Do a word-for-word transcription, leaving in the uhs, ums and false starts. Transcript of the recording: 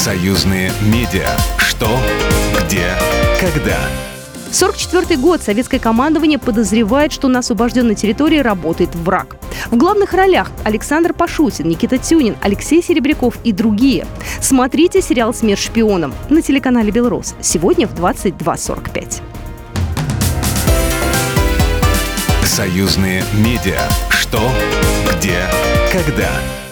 Союзные медиа. Что, где, когда. сорок четвёртый год. Советское командование подозревает, что на освобожденной территории работает враг. В главных ролях Александр Пашутин, Никита Тюнин, Алексей Серебряков и другие. Смотрите сериал «Смерть шпионам» на телеканале «Белрос» сегодня в двадцать два сорок пять. Союзные медиа. Что, где, когда.